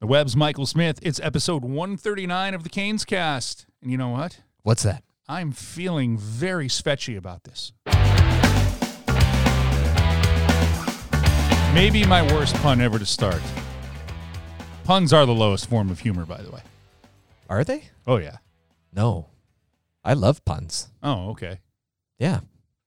The Web's Michael Smith. It's episode 139 of the Canes Cast. And you know what? What's that? I'm feeling very sketchy about this. Maybe my worst pun ever to start. Puns are the lowest form of humor, by the way. Are they? Oh, yeah. No. I love puns. Oh, okay. Yeah.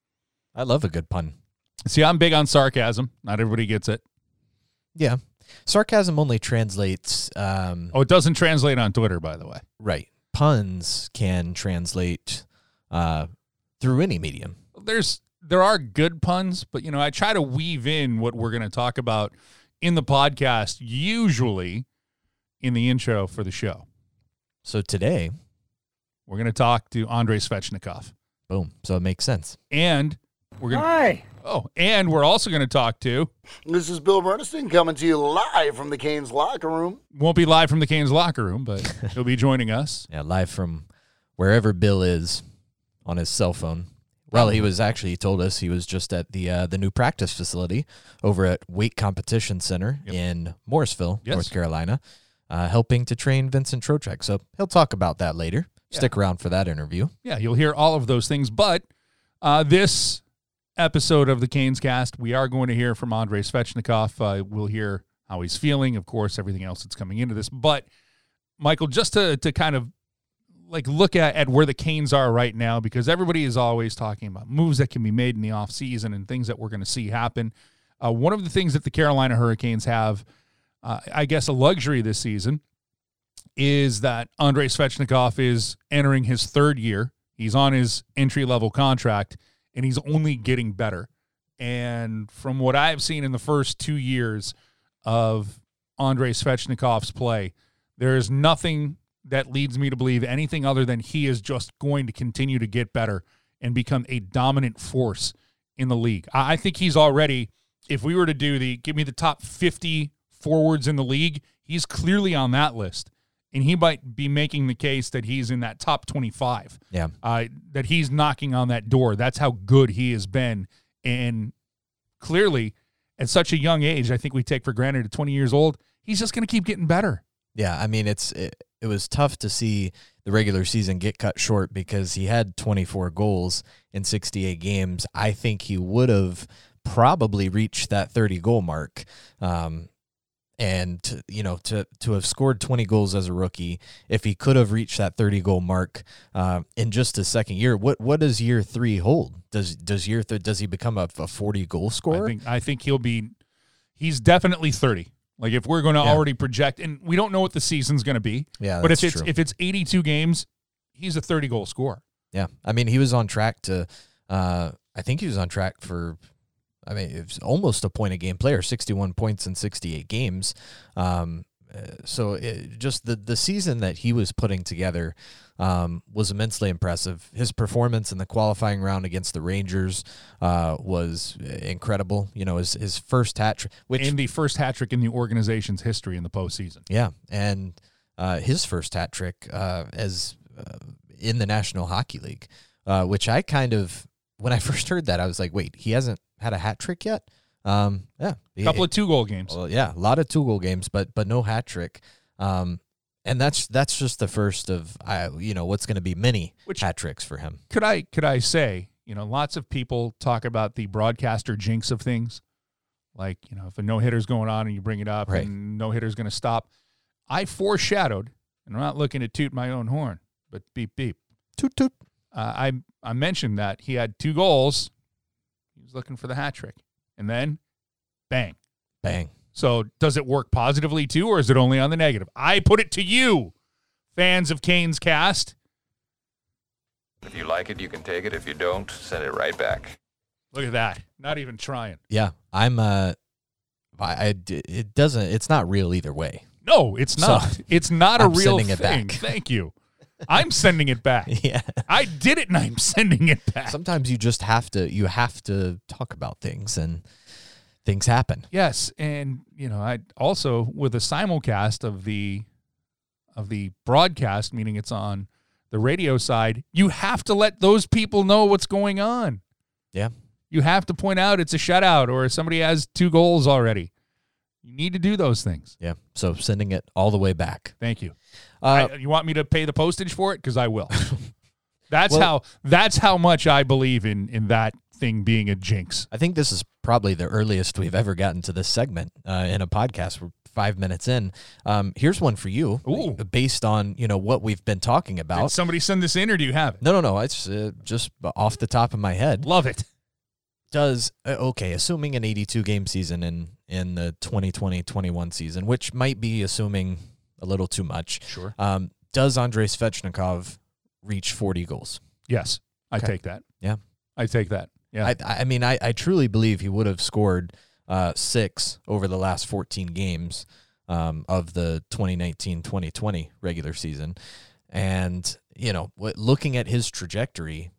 I love a good pun. See, I'm big on sarcasm. Not everybody gets it. Yeah. Sarcasm only translates... it doesn't translate on Twitter, by the way. Right. Puns can translate through any medium. There are good puns, but, I try to weave in what we're going to talk about in the podcast, usually in the intro for the show. So today... we're going to talk to Andrei Svechnikov. Boom. So it makes sense. And we're going to... Hi. Oh, and we're also going to talk to... This is Bill Bernstein coming to you live from the Canes locker room. Won't be live from the Canes locker room, but he'll be joining us. Yeah, live from wherever Bill is on his cell phone. Well, he told us he was just at the new practice facility over at Weight Competition Center in Morrisville, North Carolina, helping to train Vincent Trocheck. So he'll talk about that later. Stick around for that interview. Yeah, you'll hear all of those things. But this episode of the Canes Cast, we are going to hear from Andrei Svechnikov. We'll hear how he's feeling, of course, everything else that's coming into this. But, Michael, just to kind of look at where the Canes are right now, because everybody is always talking about moves that can be made in the offseason and things that we're going to see happen. One of the things that the Carolina Hurricanes have, I guess, a luxury this season, is that Andrei Svechnikov is entering his third year. He's on his entry-level contract, and he's only getting better. And from what I have seen in the first 2 years of Andrei Svechnikov's play, there is nothing that leads me to believe anything other than he is just going to continue to get better and become a dominant force in the league. I think he's already, if we were to give me the top 50 forwards in the league, he's clearly on that list. And he might be making the case that he's in that top 25. Yeah. That he's knocking on that door. That's how good he has been. And clearly, at such a young age, I think we take for granted at 20 years old, he's just going to keep getting better. Yeah, I mean, it was tough to see the regular season get cut short because he had 24 goals in 68 games. I think he would have probably reached that 30-goal mark. And, to have scored 20 goals as a rookie, if he could have reached that 30-goal mark in just his second year, what does year 3 hold? Does he become a 40-goal scorer? I think he's definitely 30. Like, if we're going to already project, and we don't know what the season's going to be, but if it's 82 games, he's a 30-goal scorer. Yeah, I mean, he was on track to, I think he was on track for, it was almost a point-a-game player, 61 points in 68 games. So just the season that he was putting together was immensely impressive. His performance in the qualifying round against the Rangers was incredible. His first hat trick. And the first hat trick in the organization's history in the postseason. Yeah, and his first hat trick as in the National Hockey League, which I kind of, when I first heard that, I was like, wait, he hasn't had a hat trick yet? Yeah. A couple of 2-goal games. Well, yeah, a lot of 2-goal games, but no hat trick. And that's just the first of what's going to be many hat tricks for him. Could I say, lots of people talk about the broadcaster jinx of things. Like, if a no-hitter's going on and you bring it up and no-hitter's going to stop. I foreshadowed, and I'm not looking to toot my own horn, but beep, beep. Toot, toot. I mentioned that he had 2 goals. He was looking for the hat trick. And then, bang. Bang. So does it work positively too, or is it only on the negative? I put it to you, fans of Canes Cast. If you like it, you can take it. If you don't, send it right back. Look at that. Not even trying. Yeah, it's not real either way. No, it's not. So, it's not a real thing. Back. Thank you. I'm sending it back. Yeah. I did it and I'm sending it back. Sometimes you just have to talk about things and things happen. Yes, and I also, with a simulcast of the broadcast, meaning it's on the radio side, you have to let those people know what's going on. Yeah. You have to point out it's a shutout or somebody has 2 goals already. You need to do those things. Yeah. So sending it all the way back. Thank you. Uh, You want me to pay the postage for it? Because I will. That's Well- how much I believe in that thing being a jinx. I think this is probably the earliest we've ever gotten to this segment in a podcast. We're 5 minutes in. Here's one for you, Ooh. based on what we've been talking Did about. somebody send this in, or do you have it? No. It's just off the top of my head. Love it. Does assuming an 82 game season in the 2020-21 season, which might be assuming a little too much. Sure. Does Andrei Svechnikov reach 40 goals? Yes, I Okay. take that. Yeah. I take that. Yeah. I mean, I truly believe he would have scored 6 over the last 14 games of the 2019-2020 regular season. And, looking at his trajectory,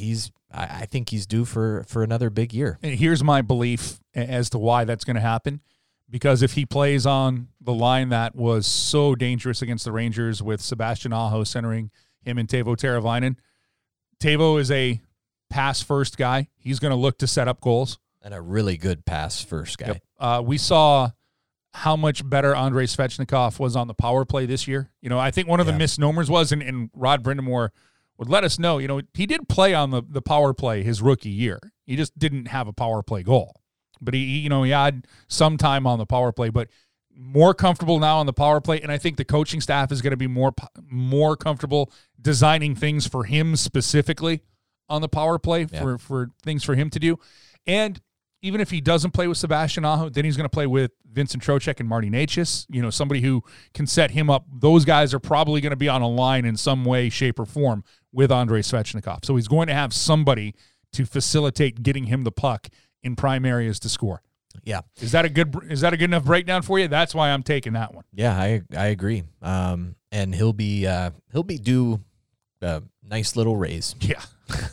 I think he's due for another big year. And here's my belief as to why that's going to happen. Because if he plays on the line that was so dangerous against the Rangers with Sebastian Aho centering him and Teuvo Teravainen, Teuvo is a pass-first guy. He's going to look to set up goals. And a really good pass first guy. Yep. We saw how much better Andrei Svechnikov was on the power play this year. I think one of the misnomers was, and Rod Brindamore would let us know, he did play on the power play his rookie year. He just didn't have a power play goal. But he had some time on the power play, but more comfortable now on the power play. And I think the coaching staff is going to be more comfortable designing things for him specifically on the power play for things for him to do. And even if he doesn't play with Sebastian Aho, then he's going to play with Vincent Trocheck and Marty Necas, somebody who can set him up. Those guys are probably going to be on a line in some way, shape, or form with Andrei Svechnikov. So he's going to have somebody to facilitate getting him the puck in prime areas to score. Yeah. Is that a good enough breakdown for you? That's why I'm taking that one. Yeah, I agree. And he'll be due a nice little raise. Yeah.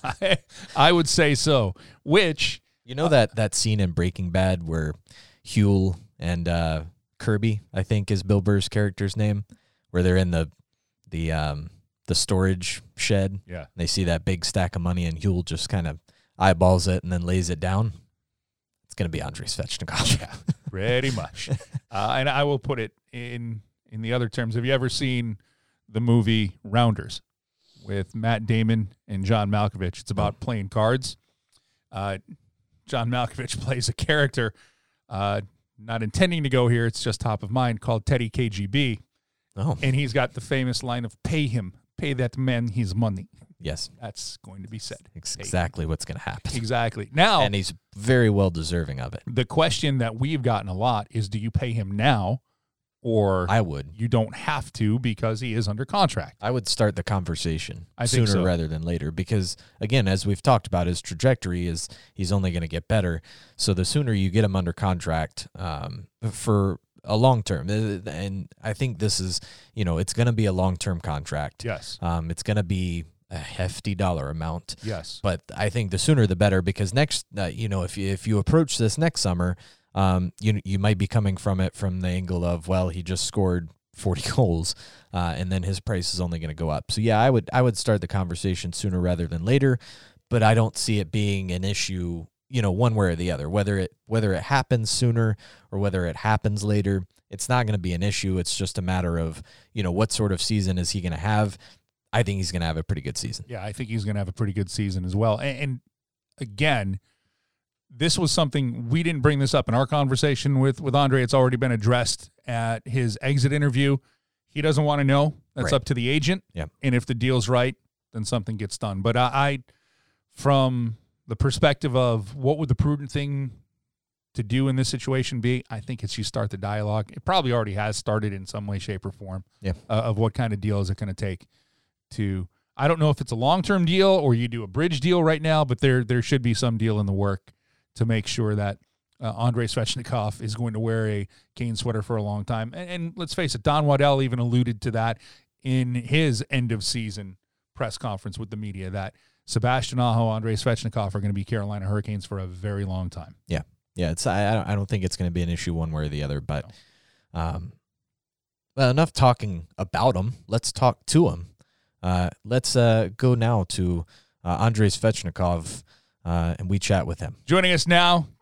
I would say so. Which that scene in Breaking Bad where Huel and Kirby, I think is Bill Burr's character's name, where they're in the storage shed. Yeah. They see that big stack of money and Huel just kind of eyeballs it and then lays it down. It's going to be Andrei Svechnikov. Yeah, pretty much. And I will put it in the other terms. Have you ever seen the movie Rounders with Matt Damon and John Malkovich? It's about playing cards. John Malkovich plays a character, not intending to go here, it's just top of mind, called Teddy KGB. Oh. And he's got the famous line of pay that man his money. Yes. That's going to be said. Exactly what's going to happen. Exactly. Now, and he's very well deserving of it. The question that we've gotten a lot is, do you pay him now, or I would. You don't have to because he is under contract? I would start the conversation think sooner so. rather than later because, again, as we've talked about, his trajectory is he's only going to get better. So the sooner you get him under contract for a long term, and I think this is, it's going to be a long-term contract. Yes. It's going to be a hefty dollar amount. Yes. But I think the sooner the better because next, if you approach this next summer, you might be coming from the angle of, well, he just scored 40 goals, and then his price is only going to go up. So yeah, I would start the conversation sooner rather than later, but I don't see it being an issue, one way or the other. Whether it happens sooner or whether it happens later, it's not going to be an issue. It's just a matter of, what sort of season is he going to have? I think he's going to have a pretty good season. Yeah, I think he's going to have a pretty good season as well. And again, this was something, we didn't bring this up in our conversation with Andrei. It's already been addressed at his exit interview. He doesn't want to know. That's right. Up to the agent. Yeah. And if the deal's right, then something gets done. But I from the perspective of what would the prudent thing to do in this situation be, I think it's you start the dialogue. It probably already has started in some way, shape, or form. Yeah. Of what kind of deal is it going to take to, I don't know if it's a long-term deal or you do a bridge deal right now, but there should be some deal in the work to make sure that Andrei Svechnikov is going to wear a Kane sweater for a long time. And let's face it, Don Waddell even alluded to that in his end-of-season press conference with the media, that Sebastian Aho, Andrei Svechnikov are going to be Carolina Hurricanes for a very long time. Yeah. Yeah, I don't think it's going to be an issue one way or the other, but well, enough talking about him. Let's talk to him. Let's go now to Andrei Svechnikov, and we chat with him. Joining us now,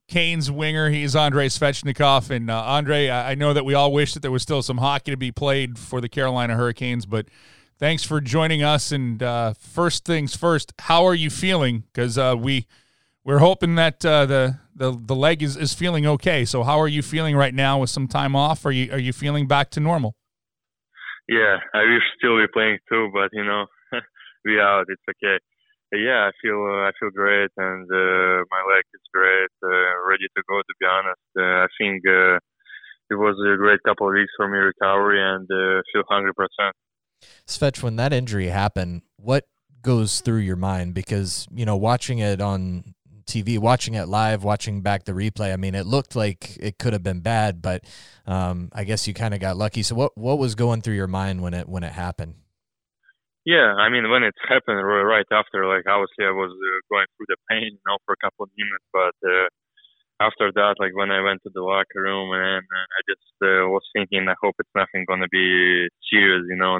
Canes winger. He's Andrei Svechnikov. And Andre, I know that we all wish that there was still some hockey to be played for the Carolina Hurricanes, but thanks for joining us. And first things first, how are you feeling? Because we're hoping that the leg is feeling okay. So how are you feeling right now with some time off? Are you feeling back to normal? Yeah, I wish still be playing too, but we out. It's okay. Yeah, I feel great, and my leg is great, ready to go. To be honest, I think it was a great couple of weeks for me recovery, and feel 100%. Svech, when that injury happened, what goes through your mind? Because watching it on TV, watching it live, watching back the replay, I mean, it looked like it could have been bad, but I guess you kind of got lucky. So what was going through your mind when it happened? Yeah, I mean, when it happened right after, like, obviously I was going through the pain, for a couple of minutes, but after that, like, when I went to the locker room, and I just was thinking, I hope it's nothing going to be serious,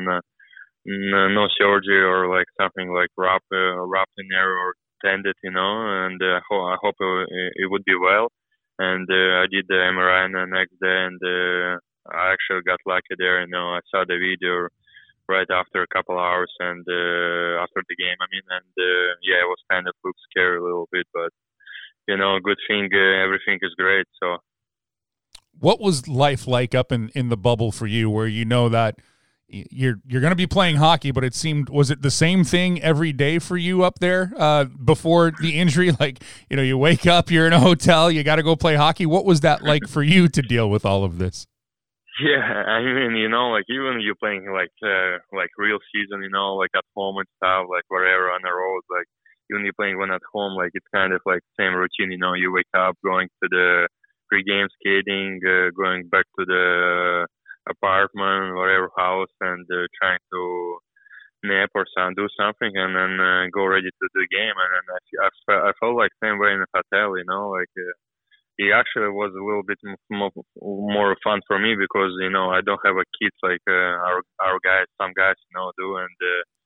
no surgery or, like, something like wrapped in there or tended, and I hope it would be well. And I did the MRI the next day, and I actually got lucky there, I saw the video right after a couple hours, and after the game, it was kind of looked scary a little bit, but good thing everything is great. So, what was life like up in the bubble for you, where that you're going to be playing hockey, but was it the same thing every day for you up there before the injury? Like, you wake up, you're in a hotel, you got to go play hockey. What was that like for you to deal with all of this? Yeah, I mean, like, even you playing like real season, like at home and stuff, like wherever on the road, like even you playing one at home, like it's kind of like same routine. You wake up, going to the pre-game skating, going back to the apartment, whatever house, and trying to nap or do something, and then go ready to the game. And then I felt like same way in the hotel, like. It actually was a little bit more fun for me because I don't have a kids like our guys, some guys do, and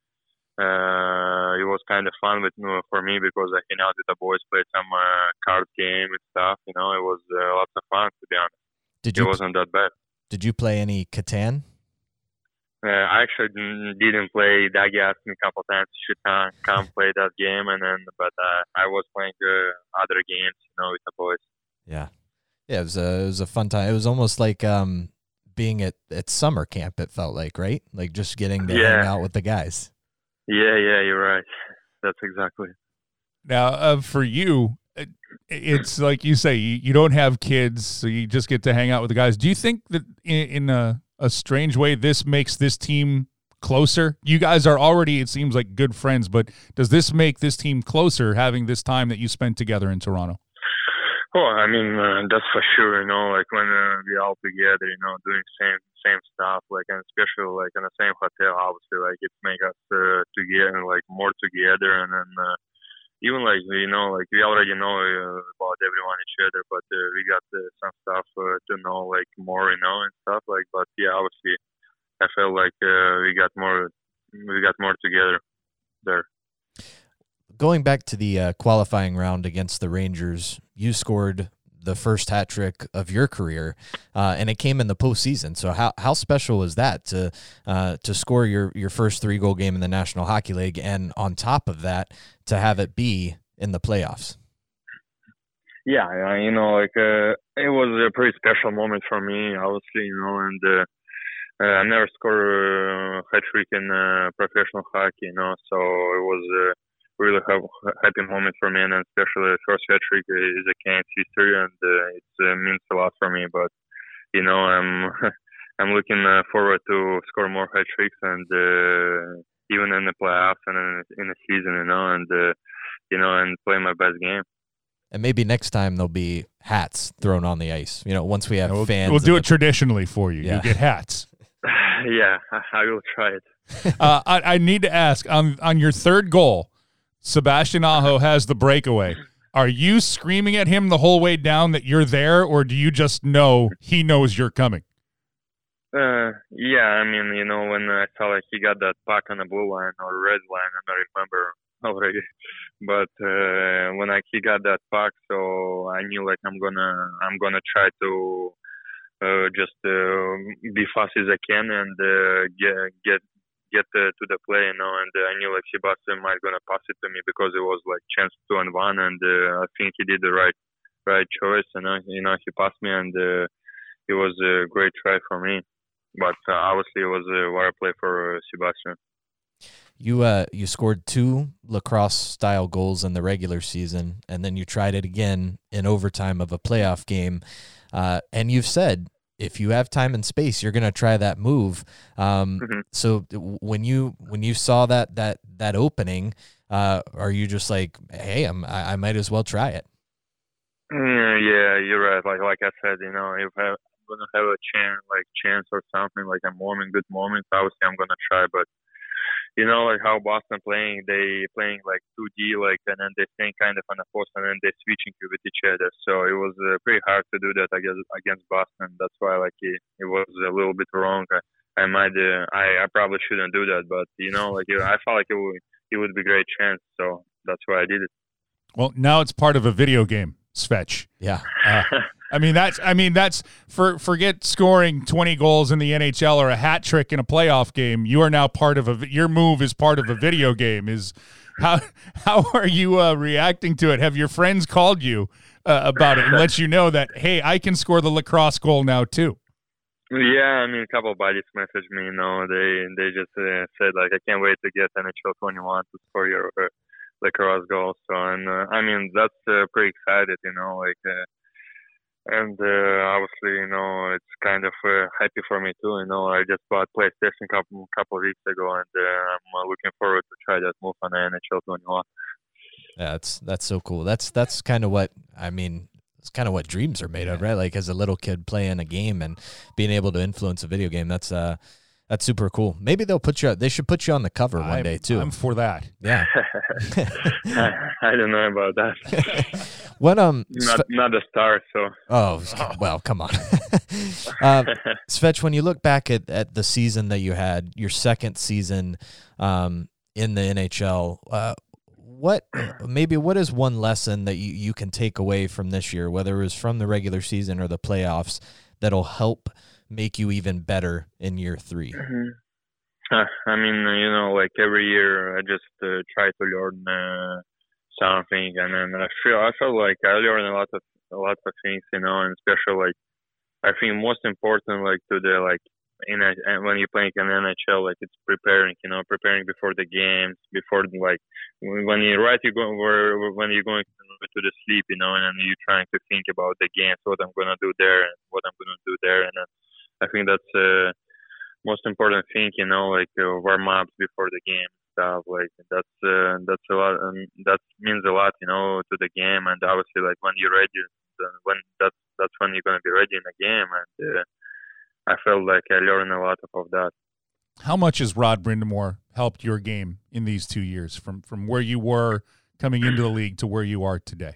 it was kind of fun for me because I hang out with the boys, play some card game and stuff. It was lots of fun, to be honest. It wasn't that bad. Did you play any Catan? I actually didn't play. Dagi asked me a couple times you should come play that game, but I was playing other games, with the boys. Yeah, it was a fun time. It was almost like being at summer camp. It felt like, right? Like just getting to hang out with the guys. Yeah, you're right. That's exactly. Now, for you, it's like you say, you don't have kids, so you just get to hang out with the guys. Do you think that in a strange way, this makes this team closer? You guys are already, it seems like, good friends, but does this make this team closer, having this time that you spent together in Toronto? Oh, I mean, that's for sure, like when we all together, doing same stuff, like, and especially like in the same hotel, obviously, like it makes us together, like more together, and then even like, like we already know about everyone each other, but we got some stuff to know, like more, and stuff, like, but yeah, obviously, I felt like we got more together there. Going back to the qualifying round against the Rangers, you scored the first hat trick of your career, and it came in the postseason. So how special was that to score your first 3-goal game in the National Hockey League, and on top of that, to have it be in the playoffs? Yeah, like it was a pretty special moment for me, obviously, and I never scored a hat trick in professional hockey, so it was really happy moment for me, and especially the first hat trick is a Canes history, and it means a lot for me. But I'm looking forward to score more hat tricks, and even in the playoffs and in the season, and play my best game. And maybe next time there'll be hats thrown on the ice. Once we have fans, we'll do it traditionally for you. Yeah. You get hats. Yeah, I will try it. I need to ask on your third goal. Sebastian Aho has the breakaway. Are you screaming at him the whole way down that you're there, or do you just know he knows you're coming? Yeah, I mean, when I saw like he got that puck on the blue line or red line, I don't remember already. But when he got that puck, so I knew like I'm gonna try to just be fast as I can and get to the play, you know. And I knew like Sebastian might gonna pass it to me because it was like chance 2-on-1, and I think he did the right choice, and he passed me, and it was a great try for me. But obviously it was a wire play for Sebastian. You scored 2 lacrosse style goals in the regular season, and then you tried it again in overtime of a playoff game. And you've said if you have time and space, you're going to try that move. So when you saw that opening, are you just like, hey, I might as well try it? Yeah, you're right. Like I said, you know, if I'm gonna have a chance or something, like a good moment, obviously I'm gonna try. But you know, like how Boston they playing like 2D, like, and then they staying kind of on the post, and then they switching with each other. So it was pretty hard to do that against Boston. That's why like it was a little bit wrong. I probably shouldn't do that, but you know, like I felt like it would be a great chance, so that's why I did it. Well, now it's part of a video game, Svech. Yeah. That's forget scoring 20 goals in the NHL or a hat trick in a playoff game. You are now part of your move is part of a video game. How are you reacting to it? Have your friends called you about it and let you know that, hey, I can score the lacrosse goal now too? Yeah, I mean, a couple of buddies messaged me. You know, they just said like, I can't wait to get NHL 21 to score your lacrosse goal. So, and I mean, that's pretty excited. You know, like. And obviously, you know, it's kind of happy for me too. You know, I just bought PlayStation a couple of weeks ago, and I'm looking forward to try that move on the NHL 21. Yeah, that's so cool. That's kind of what I mean. It's kind of what dreams are made of, right? Like as a little kid playing a game and being able to influence a video game. That's super cool. Maybe they should put you on the cover one day too. I'm for that. Yeah. I don't know about that. What not a star, so. Oh well, come on. Svech, when you look back at the season that you had, your second season in the NHL, what is one lesson that you can take away from this year, whether it was from the regular season or the playoffs, that'll help make you even better in year 3? I mean, you know, like every year I just try to learn something, and then I feel like I learn a lot of things, you know, and especially like I think most important like to the like when you're playing in NHL, like it's preparing before the games, before like when you're when you're going to the sleep, you know, and then you're trying to think about the games, what I'm gonna do there and what I'm gonna do there, and then I think that's most important thing, you know, like warm ups before the game stuff. Like that's a lot, and that means a lot, you know, to the game. And obviously, like when you're ready, that's when you're gonna be ready in the game. And I felt like I learned a lot of that. How much has Rod Brind'Amour helped your game in these 2 years, from where you were coming into the league to where you are today?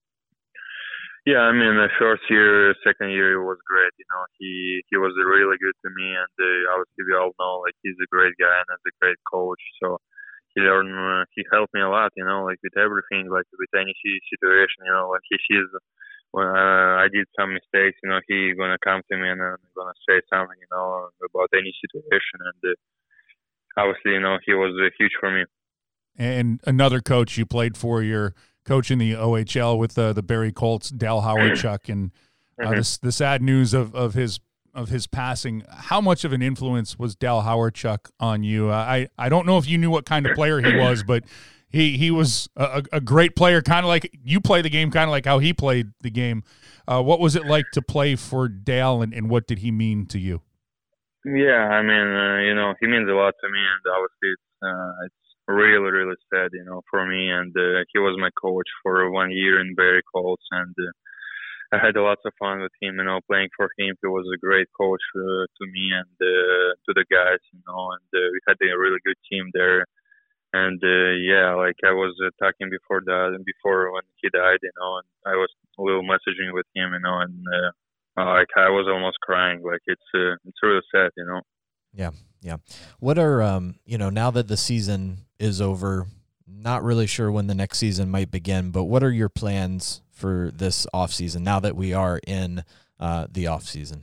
Yeah, I mean, the first year, second year, it was great. You know, he was really good to me, and obviously we all know like he's a great guy and he's a great coach. So he helped me a lot. You know, like with everything, like with any situation. You know, when he sees when I did some mistakes, you know, he gonna come to me and gonna say something, you know, about any situation. And obviously, you know, he was huge for me. And another coach you played for, your coach in the OHL with the Barrie Colts, Dal Hawerchuk, and the sad news of his passing. How much of an influence was Dal Hawerchuk on you? I don't know if you knew what kind of player he was, but he was a great player, kind of like you play the game, kind of like how he played the game. What was it like to play for Dal, and what did he mean to you? Yeah, I mean, you know, he means a lot to me, and obviously it's really, really sad, you know, for me. And he was my coach for 1 year in Barrie Colts, and I had lots of fun with him, you know, playing for him. He was a great coach to me and to the guys, you know, and we had a really good team there. And yeah, like I was talking before when he died, you know, and I was a little messaging with him, you know, and like I was almost crying. Like it's really sad, you know. Yeah. What are you know, now that the season is over, not really sure when the next season might begin, but what are your plans for this offseason now that we are in the offseason?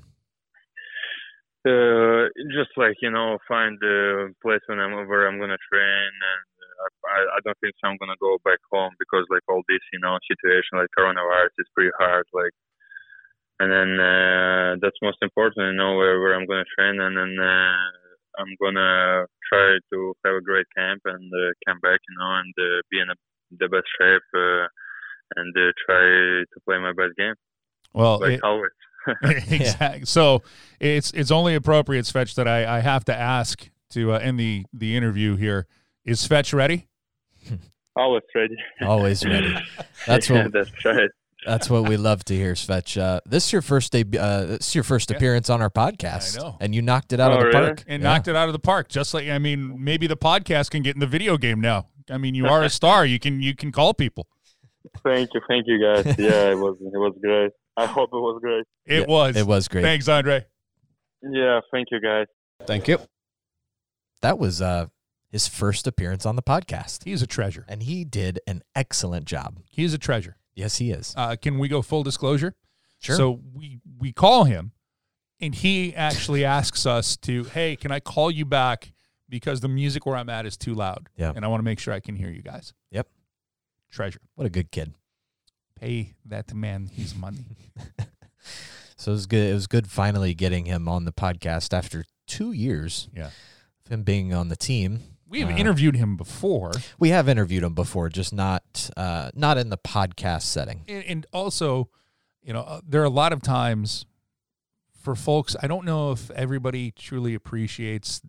Just like, find the place where I'm gonna train, and I don't think so I'm gonna go back home because like all this, situation like coronavirus is pretty hard. Like, and then that's most important, where I'm gonna train, and then I'm gonna try to have a great camp and come back, and be in the best shape and try to play my best game. Well, like always. Exactly. Yeah. So it's only appropriate, Svech, that I have to ask to end the interview here. Is Svech ready? Always ready. Always ready. That's right. That's what we love to hear, Svech. This is your first debut. This is your first appearance on our podcast. I know. And you knocked it out of the park. And knocked it out of the park. Just like, maybe the podcast can get in the video game now. You are a star. You can call people. Thank you, guys. Yeah, it was great. I hope it was great. It was great. Thanks, Andre. Yeah, thank you, guys. Thank you. That was his first appearance on the podcast. He's a treasure. And he did an excellent job. He's a treasure. Yes, he is. Can we go full disclosure? Sure. So we call him, and he actually asks us to, hey, can I call you back because the music where I'm at is too loud? Yeah. And I want to make sure I can hear you guys. Yep. Treasure. What a good kid. Pay that man his money. So it was good. It was good finally getting him on the podcast after 2 years. Yeah. Of him being on the team. We've interviewed him before. We have interviewed him before, just not in the podcast setting. And also, there are a lot of times for folks, I don't know if everybody truly appreciates,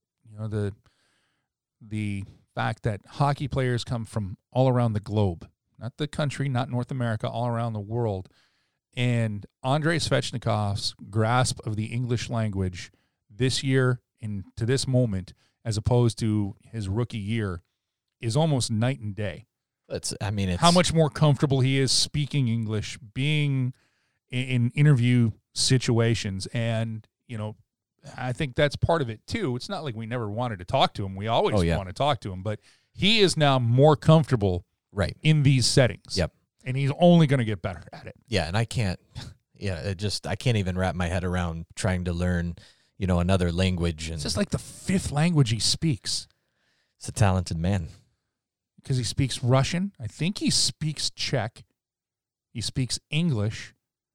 the fact that hockey players come from all around the globe, not the country, not North America, all around the world. And Andrei Svechnikov's grasp of the English language this year and to this moment, as opposed to his rookie year, is almost night and day. It's how much more comfortable he is speaking English, being in interview situations. And, I think that's part of it too. It's not like we never wanted to talk to him. We always want to talk to him, but he is now more comfortable in these settings. Yep. And he's only going to get better at it. Yeah. And I can't even wrap my head around trying to learn, another language. And it's just like the fifth language he speaks. It's a talented man. Because he speaks Russian. I think he speaks Czech. He speaks English.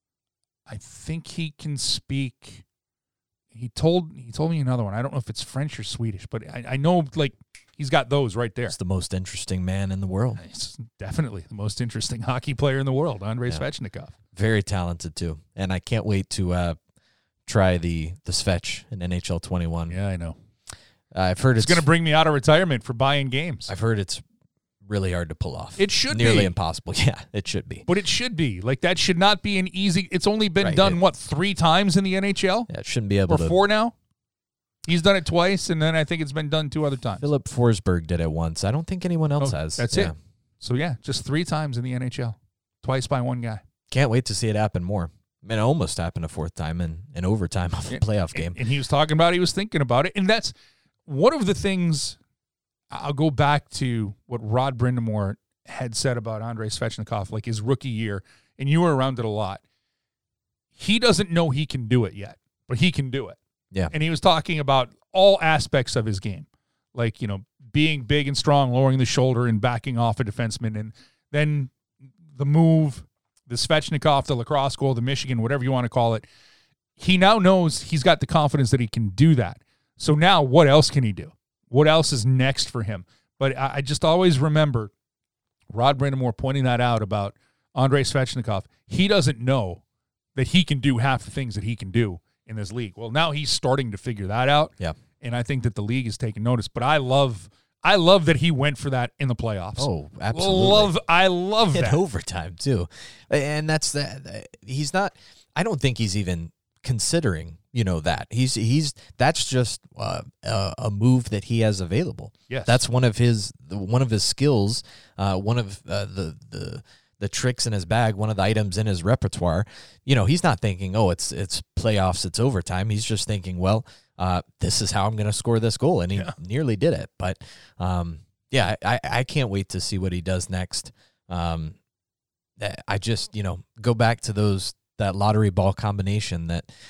I think he can speak. He told me another one. I don't know if it's French or Swedish, but I know he's got those right there. He's the most interesting man in the world. He's definitely the most interesting hockey player in the world, Andrei Svechnikov. Very talented too, and I can't wait to try the Svech in NHL 21. Yeah, I know. I've heard it's going to bring me out of retirement for buying games. I've heard it's really hard to pull off. It should nearly be impossible. Yeah, it should be. But it should be. That should not be an easy. It's only been done 3 times in the NHL? Yeah, it shouldn't be able or to. 4 now? He's done it twice, and then I think it's been done 2 other times. Philip Forsberg did it once. I don't think anyone else has. That's it. So just 3 times in the NHL. Twice by one guy. Can't wait to see it happen more. It almost happened a 4th time in overtime of a playoff game. And he was talking about it. He was thinking about it. And that's one of the things. I'll go back to what Rod Brind'Amour had said about Andrei Svechnikov, his rookie year, and you were around it a lot. He doesn't know he can do it yet, but he can do it. Yeah. And he was talking about all aspects of his game, being big and strong, lowering the shoulder and backing off a defenseman, and then the move, the Svechnikov, the lacrosse goal, the Michigan, whatever you want to call it. He now knows he's got the confidence that he can do that. So now what else can he do? What else is next for him? But I just always remember Rod Brind'Amour pointing that out about Andrei Svechnikov. He doesn't know that he can do half the things that he can do in this league. Well, now he's starting to figure that out. Yeah. And I think that the league is taking notice. But I love that he went for that in the playoffs. Oh, absolutely. I love that. In overtime, too. And that's that. He's not, I don't think he's even considering, that. That's just a move that he has available. Yes. That's one of his skills, one of the tricks in his bag, one of the items in his repertoire. He's not thinking, oh, it's playoffs, it's overtime. He's just thinking, well, this is how I'm going to score this goal, and he nearly did it. But Yeah, I can't wait to see what he does next. I just, go back to that lottery ball combination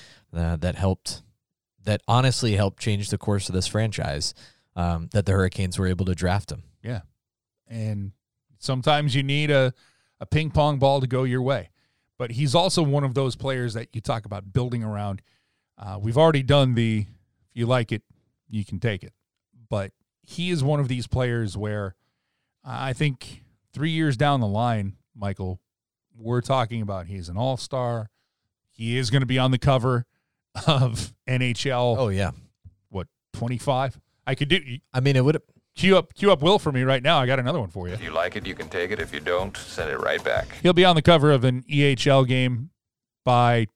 that honestly helped change the course of this franchise, that the Hurricanes were able to draft him. Yeah. And sometimes you need a ping pong ball to go your way. But he's also one of those players that you talk about building around. We've already done if you like it, you can take it. But he is one of these players where I think 3 years down the line, Michael, we're talking about he's an all-star. He is going to be on the cover of NHL. Oh, yeah. What, 25? I could do. I mean, it would have. Cue up Will for me right now. I got another one for you. If you like it, you can take it. If you don't, send it right back. He'll be on the cover of an EHL game by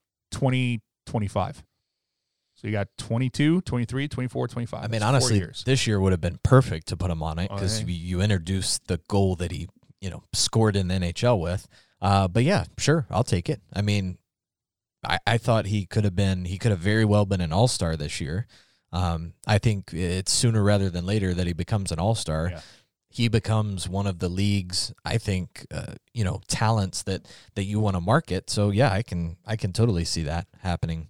2025. So you got 22, 23, 24, 25. I mean, honestly, this year would have been perfect to put him on it because you introduced the goal that he, scored in the NHL with. But yeah, sure, I'll take it. I mean, I thought he could have very well been an all-star this year. I think it's sooner rather than later that he becomes an all-star. Yeah. He becomes one of the league's, I think, talents that you want to market. So yeah, I can totally see that happening.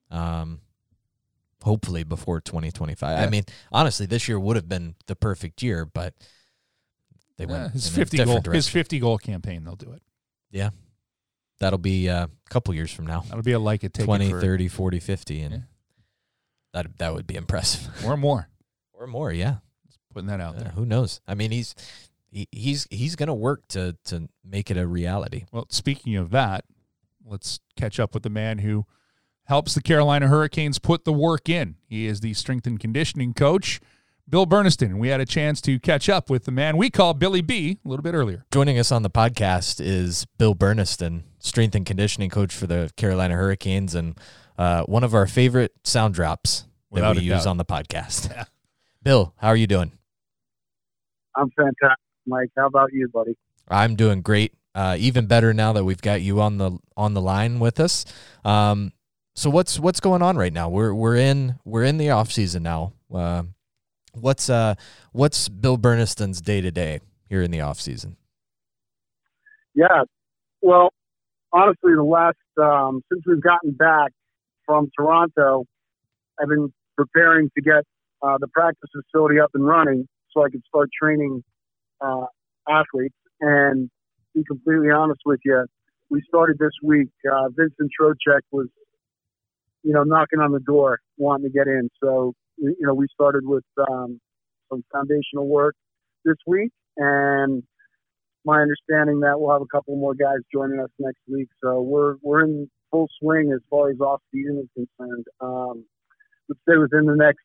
Hopefully before 2025. Yeah. I mean, honestly, this year would have been the perfect year, but they went his 50 goal campaign. They'll do it. Yeah. That'll be a couple years from now. That'll be a like it, take 20, it for 30, 40, 50, and that would be impressive. Or more. Or more, yeah. Just putting that out there. Who knows? I mean, he's going to work to make it a reality. Well, speaking of that, let's catch up with the man who helps the Carolina Hurricanes put the work in. He is the strength and conditioning coach, Bill Berniston, and we had a chance to catch up with the man we call Billy B a little bit earlier. Joining us on the podcast is Bill Berniston, strength and conditioning coach for the Carolina Hurricanes, and one of our favorite sound drops that we use on the podcast. Yeah. Bill, how are you doing? I'm fantastic, Mike. How about you, buddy? I'm doing great. Even better now that we've got you on the line with us. So what's going on right now? We're in the off season now. What's Bill Berniston's day-to-day here in the off season? Yeah, well, honestly, the last since we've gotten back from Toronto, I've been preparing to get the practice facility up and running so I could start training athletes. And to be completely honest with you, we started this week. Vincent Trocheck was, knocking on the door, wanting to get in. So, we started with some foundational work this week, and my understanding that we'll have a couple more guys joining us next week. So we're in full swing as far as off season is concerned. Let's say within the next,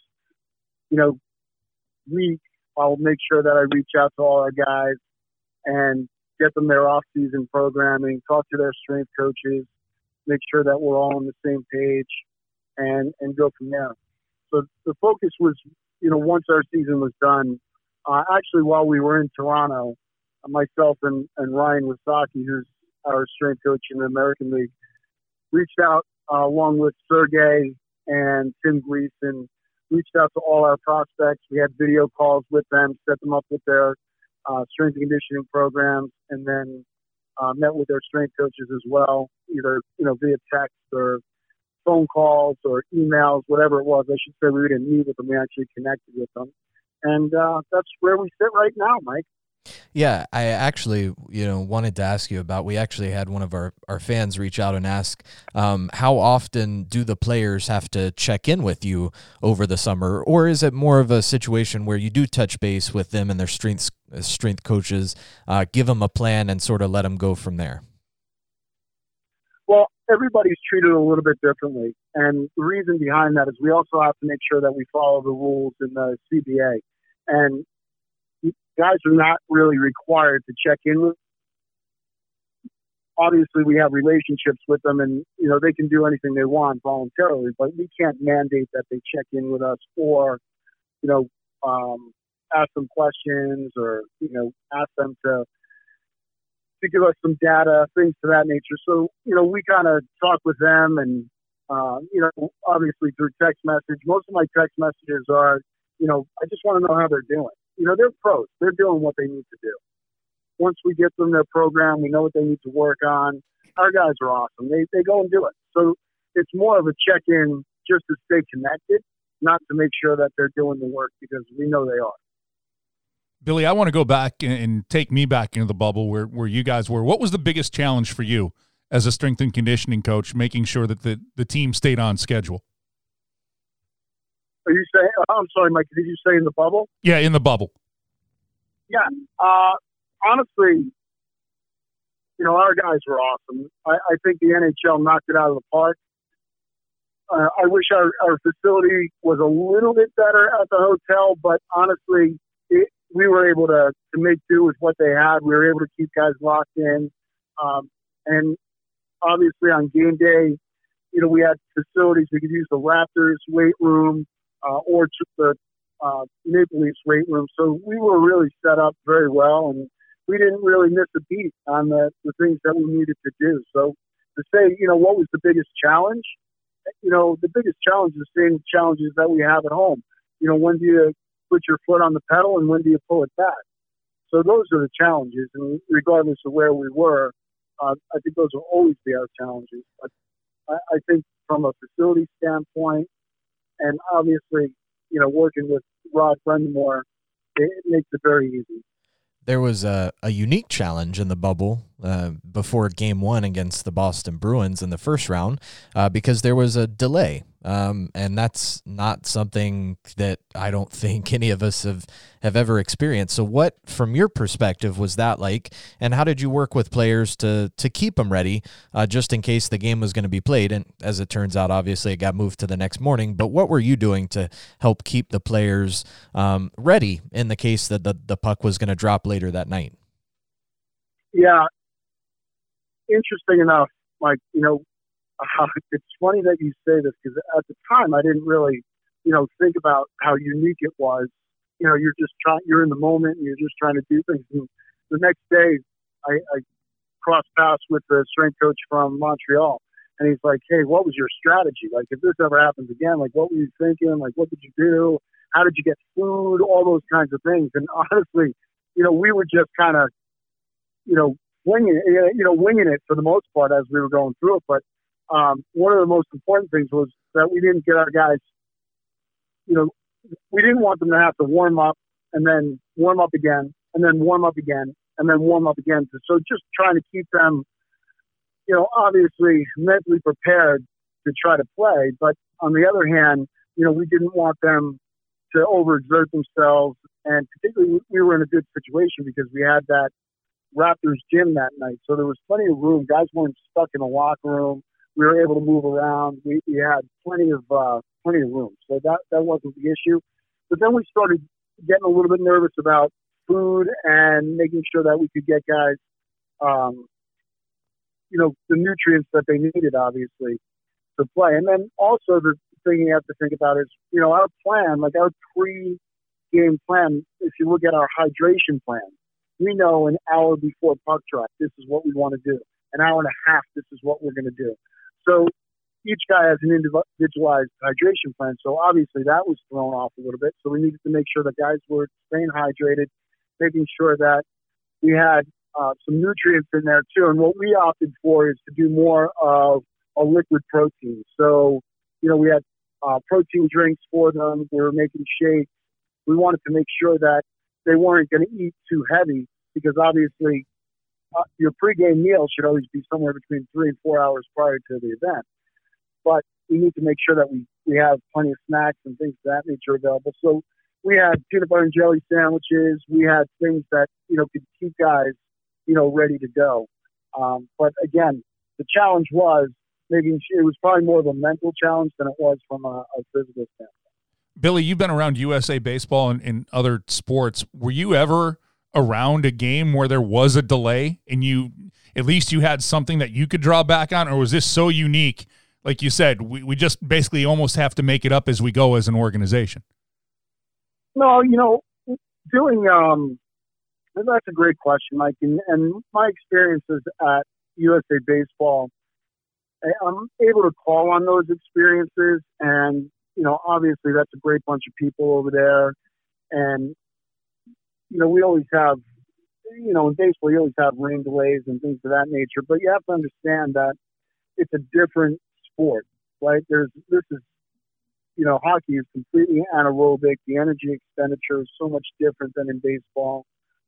week, I'll make sure that I reach out to all our guys and get them their off season programming, talk to their strength coaches, make sure that we're all on the same page, and go from there. So the focus was, once our season was done, actually while we were in Toronto, myself and Ryan Wasaki, who's our strength coach in the American League, reached out along with Sergey and Tim Gleason, reached out to all our prospects. We had video calls with them, set them up with their strength and conditioning programs, and then met with their strength coaches as well, either, via text or phone calls or emails, whatever it was. I should say we didn't meet with them. We actually connected with them. And that's where we sit right now, Mike. Yeah, I actually, wanted to ask you about, we actually had one of our fans reach out and ask, how often do the players have to check in with you over the summer? Or is it more of a situation where you do touch base with them and their strength coaches, give them a plan and sort of let them go from there? Well, everybody's treated a little bit differently. And the reason behind that is we also have to make sure that we follow the rules in the CBA. And guys are not really required to check in with. Obviously, we have relationships with them, and they can do anything they want voluntarily, but we can't mandate that they check in with us or, ask them questions or ask them to give us some data, things to that nature. So we kind of talk with them, and obviously through text message. Most of my text messages are, I just want to know how they're doing. they're pros. They're doing what they need to do. Once we get them their program, we know what they need to work on. Our guys are awesome. They go and do it. So it's more of a check-in just to stay connected, not to make sure that they're doing the work, because we know they are. Billy, I want to go back and take me back into the bubble where you guys were. What was the biggest challenge for you as a strength and conditioning coach, making sure that the team stayed on schedule? Are you saying, I'm sorry, Mike, did you say in the bubble? Yeah, in the bubble. Yeah. Honestly, our guys were awesome. I think the NHL knocked it out of the park. I wish our facility was a little bit better at the hotel, but honestly, we were able to make do with what they had. We were able to keep guys locked in. And obviously on game day, we had facilities. We could use the Raptors weight room or the Maple Leafs weight room. So we were really set up very well, and we didn't really miss a beat on the things that we needed to do. So to say, what was the biggest challenge? The biggest challenge is the same challenges that we have at home. When do you put your foot on the pedal and when do you pull it back? So those are the challenges, and regardless of where we were, I think those will always be our challenges. But I think from a facility standpoint, and obviously, working with Rod Brendamore, it makes it very easy. There was a unique challenge in the bubble before Game 1 against the Boston Bruins in the first round because there was a delay. And that's not something that I don't think any of us have ever experienced. So what, from your perspective, was that like? And how did you work with players to keep them ready just in case the game was going to be played? And as it turns out, obviously it got moved to the next morning. But what were you doing to help keep the players ready in the case that the puck was going to drop later that night? Yeah. Interesting enough, Mike, it's funny that you say this because at the time I didn't really, think about how unique it was. You're in the moment and you're just trying to do things. And the next day I crossed paths with the strength coach from Montreal, and he's like, "Hey, what was your strategy? Like, if this ever happens again, like, what were you thinking? Like, what did you do? How did you get food? All those kinds of things." And honestly, we were just kind of, winging it for the most part as we were going through it. But one of the most important things was that we didn't get our guys, we didn't want them to have to warm up and then warm up again and then warm up again and then warm up again. So just trying to keep them, obviously mentally prepared to try to play. But on the other hand, we didn't want them to overexert themselves. And particularly we were in a good situation because we had that Raptors gym that night. So there was plenty of room. Guys weren't stuck in a locker room. We were able to move around. We had plenty of room. So that wasn't the issue. But then we started getting a little bit nervous about food and making sure that we could get guys, the nutrients that they needed, obviously, to play. And then also the thing you have to think about is, our plan, like our pre-game plan, if you look at our hydration plan, we know an hour before puck drop, this is what we want to do. An hour and a half, this is what we're going to do. So each guy has an individualized hydration plan. So obviously that was thrown off a little bit. So we needed to make sure that guys were staying hydrated, making sure that we had some nutrients in there too. And what we opted for is to do more of a liquid protein. So, we had protein drinks for them. We were making shakes. We wanted to make sure that they weren't going to eat too heavy because obviously your pregame meal should always be somewhere between 3 and 4 hours prior to the event. But we need to make sure that we have plenty of snacks and things of that nature available. So we had peanut butter and jelly sandwiches. We had things that, could keep guys, ready to go. But again, the challenge was it was probably more of a mental challenge than it was from a physical standpoint. Billy, you've been around USA Baseball and other sports. Were you ever around a game where there was a delay and at least you had something that you could draw back on, or was this so unique? Like you said, we just basically almost have to make it up as we go as an organization. No, doing that's a great question, Mike. And my experiences at USA Baseball, I'm able to call on those experiences. And, obviously that's a great bunch of people over there. And we always have, in baseball, you always have rain delays and things of that nature. But you have to understand that it's a different sport, right? Hockey is completely anaerobic. The energy expenditure is so much different than in baseball.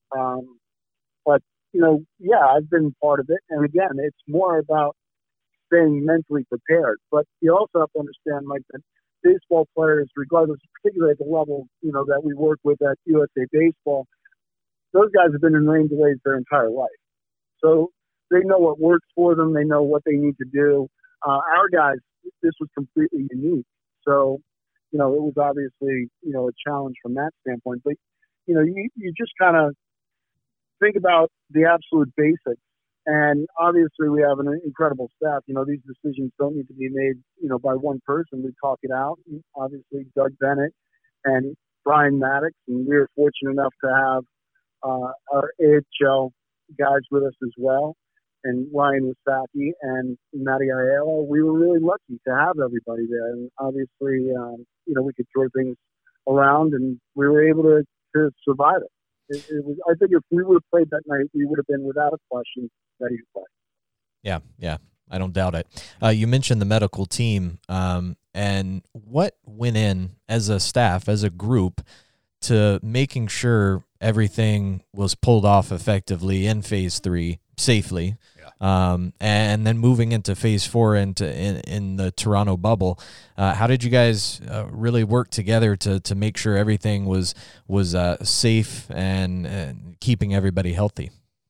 But I've been part of it. And again, it's more about staying mentally prepared. But you also have to understand, Mike, that baseball players, regardless, particularly at the level, that we work with at USA Baseball, those guys have been in rain delays their entire life. So they know what works for them. They know what they need to do. Our guys, this was completely unique. So, it was obviously, a challenge from that standpoint. But, you just kind of think about the absolute basics. And obviously we have an incredible staff. These decisions don't need to be made, by one person. We talk it out. And obviously Doug Bennett and Brian Maddox. And we were fortunate enough to have our AHL guys with us as well. And Ryan Wasaki and Matty Aiello. We were really lucky to have everybody there. And obviously, we could throw things around and we were able to survive it. I think if we would have played that night, we would have been without a question ready to play. Yeah, I don't doubt it. You mentioned the medical team, and what went in as a staff, as a group, to making sure everything was pulled off effectively in Phase 3 safely, and then moving into Phase 4 in the Toronto bubble. How did you guys really work together to make sure everything was safe and keeping everybody healthy?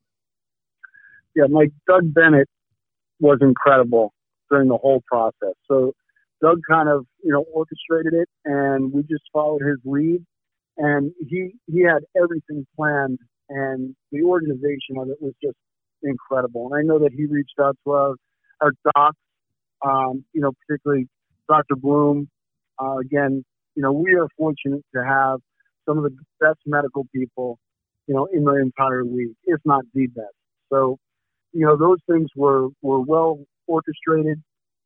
Yeah, Doug Bennett was incredible during the whole process. So Doug kind of, orchestrated it, and we just followed his lead. And he had everything planned, and the organization of it was just incredible. And I know that he reached out to our docs, particularly Dr. Bloom. Again, we are fortunate to have some of the best medical people, in the entire league, if not the best. So, those things were well orchestrated.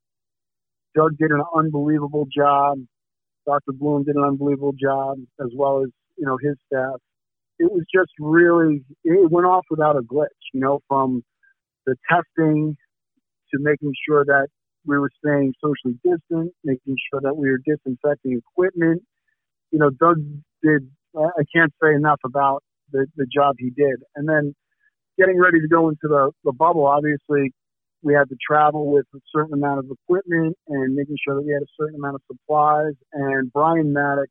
Doug did an unbelievable job. Dr. Bloom did an unbelievable job, as well as, his staff. It was just really, it went off without a glitch, from the testing to making sure that we were staying socially distant, making sure that we were disinfecting equipment. Doug did, I can't say enough about the job he did. And then getting ready to go into the bubble, obviously, we had to travel with a certain amount of equipment and making sure that we had a certain amount of supplies. And Brian Maddox,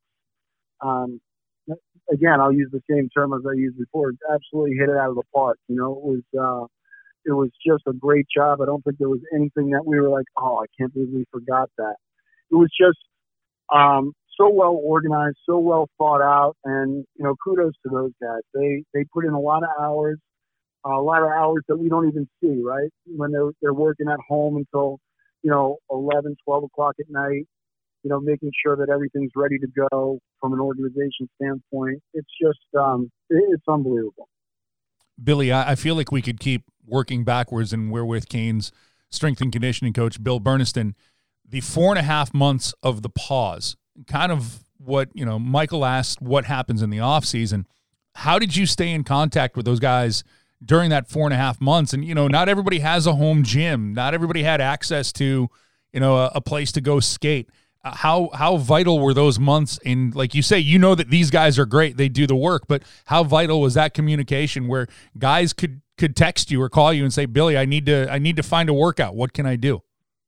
again, I'll use the same term as I used before, absolutely hit it out of the park. It was just a great job. I don't think there was anything that we were like, oh, I can't believe we forgot that. It was just so well organized, so well thought out, and kudos to those guys. They put in a lot of hours that we don't even see, right? When they're working at home until 11, 12 o'clock at night, making sure that everything's ready to go from an organization standpoint. It's just it's unbelievable. Billy, I feel like we could keep working backwards, and we're with Canes strength and conditioning coach Bill Burniston. The 4.5 months of the pause, kind of what Michael asked, what happens in the off season. How did you stay in contact with those guys during that 4.5 months? And not everybody has a home gym. Not everybody had access to a place to go skate. How vital were those months? And like you say, that these guys are great, they do the work, but how vital was that communication where guys could text you or call you and say, Billy, I need to find a workout. What can I do?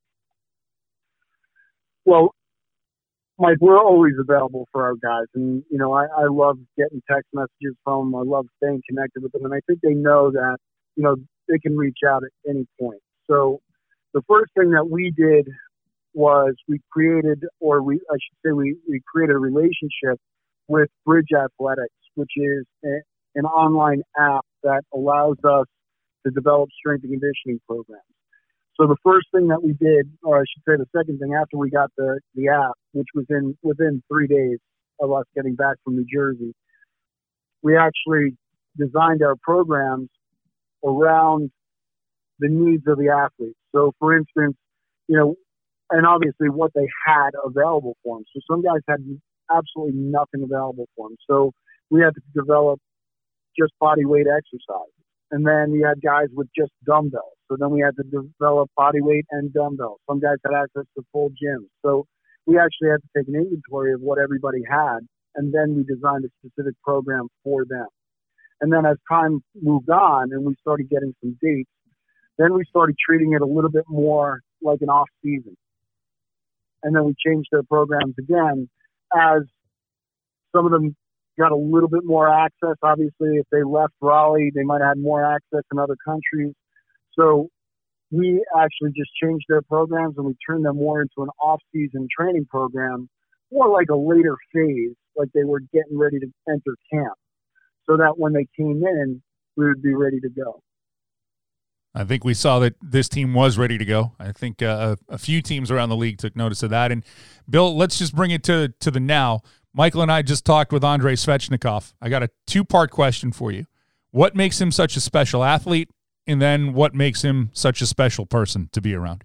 Well, Mike, we're always available for our guys. And, I love getting text messages from them. I love staying connected with them. And I think they know that, they can reach out at any point. So the first thing that we did was we created a relationship with Bridge Athletics, which is an online app that allows us to develop strength and conditioning programs. So the first thing that we did, or I should say the second thing after we got the app, which was within 3 days of us getting back from New Jersey, we actually designed our programs around the needs of the athletes. So for instance, and obviously what they had available for them. So some guys had absolutely nothing available for them. So we had to develop just body weight exercises. And then you had guys with just dumbbells. So then we had to develop body weight and dumbbells. Some guys had access to full gyms. So we actually had to take an inventory of what everybody had, and then we designed a specific program for them. And then as time moved on and we started getting some dates, then we started treating it a little bit more like an off season. And then we changed their programs again as some of them got a little bit more access. Obviously, if they left Raleigh, they might have had more access in other countries. So we actually just changed their programs and we turned them more into an off-season training program, more like a later phase, like they were getting ready to enter camp, so that when they came in, we would be ready to go. I think we saw that this team was ready to go. I think a few teams around the league took notice of that. And, Bill, let's just bring it to the now. Michael and I just talked with Andrei Svechnikov. I got a two-part question for you. What makes him such a special athlete, and then what makes him such a special person to be around?